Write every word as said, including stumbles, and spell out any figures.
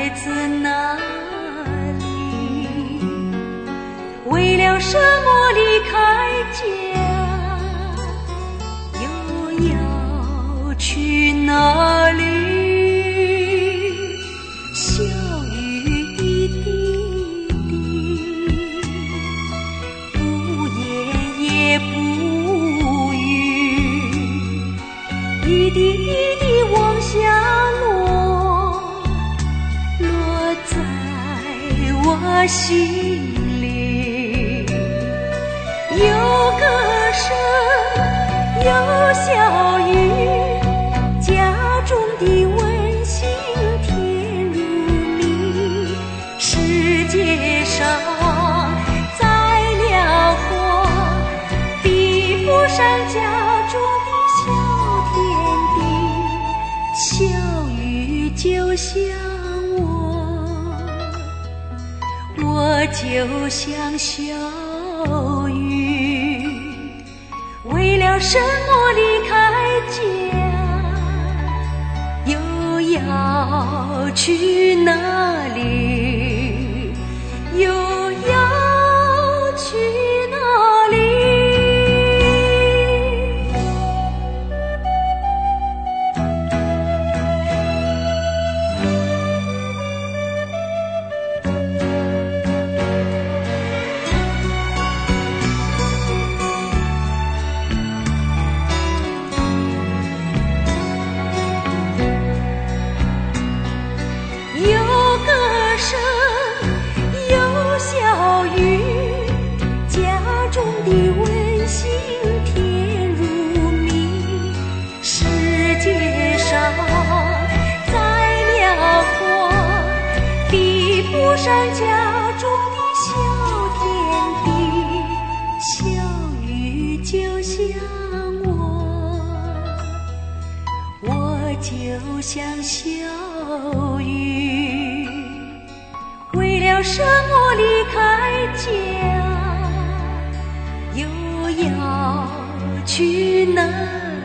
来自哪里？为了什么离开家？又要去哪里？小雨一滴滴，不言也不语，一滴一滴往下落，落在我心里。有歌声，有笑语，家中的温馨甜如蜜。世界上再辽阔，比不上家中的小天地。小雨就像我，我就像小雨，为了什么离开家？又要去哪里？又要去哪里？上家中的小天地，小雨就像我，我就像小雨，为了什么离开家？又要去哪里？